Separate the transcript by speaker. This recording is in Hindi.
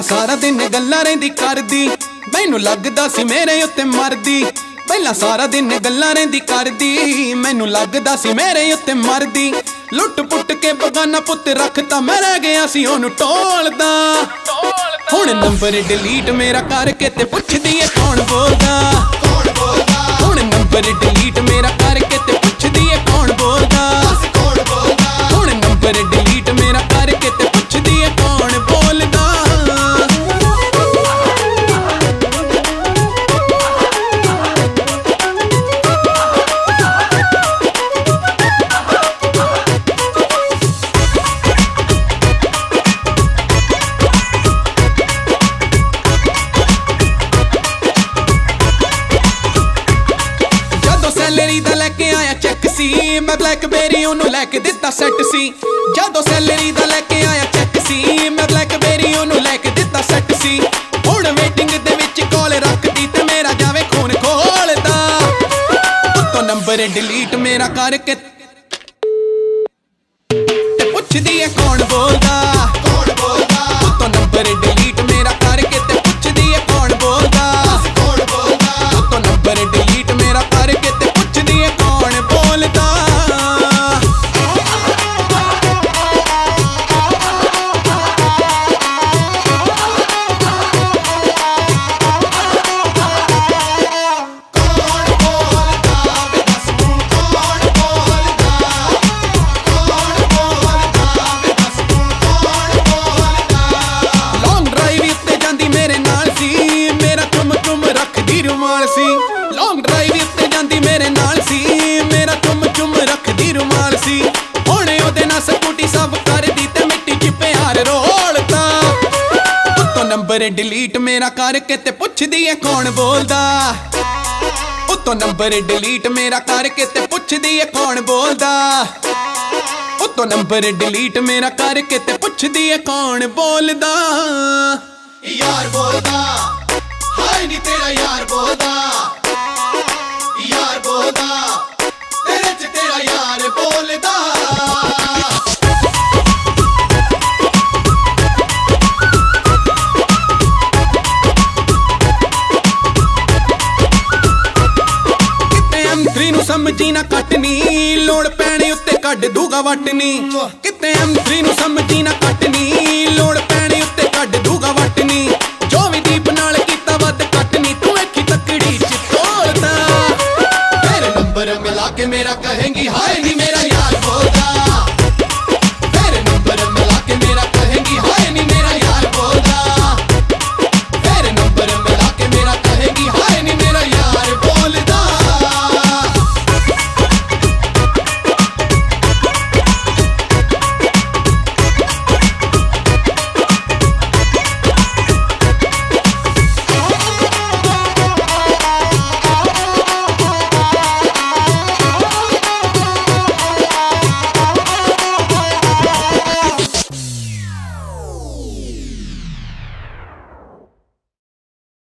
Speaker 1: सारा दिन गल्लां रहिंदी करदी, मैनू लगदा सी मेरे उत्ते मरदी। पहला सारा दिन गल्लां रहिंदी करदी, मैनू लगदा सी मेरे उत्ते मरदी। लुट पुट के बगाना पुत रखता, मैं रह गया सी ओनू टोलदा। हुण नंबर डिलीट मेरा करके ते पुछदी है कौन बोलदा। हुण नंबर डिलीट मेरा करके ते पुछदी है कौन बोलदा। हुण नंबर डिलीट मेरा करके ते पुछदी है कौन बोलदा। सैलरी दा लैके आया चैक सी, मैं ब्लैकबेरी ओनू लैके दिता सैट सी। जदों सैलरी दा लैके आया चैक सी, मैं ब्लैकबेरी ओनू लैके दिता सैट सी। हुण वेटिंग दे विच कॉल रखदी ते मेरा जावे खून खोलदा। उत्तों नंबर डिलीट मेरा करके ते पुछदी है कौन बोलदा। उत्तों नंबर डिलीट मेरा करके ते पुछदी है कौन बोलदा। उत्तों नंबर डिलीट मेरा करके ते पुछदी है कौन बोलदा। लॉन्ग ड्राइव उत्ते जांदी मेरे नाल सी, मेरा चुम चुम रखदी रुमाल सी। हुणे ओदे नाल स्कूटी सब करदी ते मिट्टी च प्यार रोलदा। उत्तों नंबर डिलीट मेरा करके ते पुछदी है कौन बोलदा। उत्तों नंबर डिलीट मेरा करके ते पुछदी है कौन बोलदा। उत्तों नंबर डिलीट मेरा करके ते पुछदी है कौन बोलदा।
Speaker 2: यार बोलदा हाय नी तेरा यार बोलदा। यार बोलदा तेरे च तेरा यार बोलदा।
Speaker 1: किते M3 नू समझी ना कटनी, लोड़ पैणे उत्ते कढ दूगा वटनी। किते M3 नू समझी ना कटनी, लोड़ पैणे उत्ते कढ दूगा वटनी। जो भी दीप नाल कीता वध कटनी, तू वेखी तकड़ी च तोलदा।
Speaker 2: तेरे नंबर मिला के मेरा कहेंगी हाय नी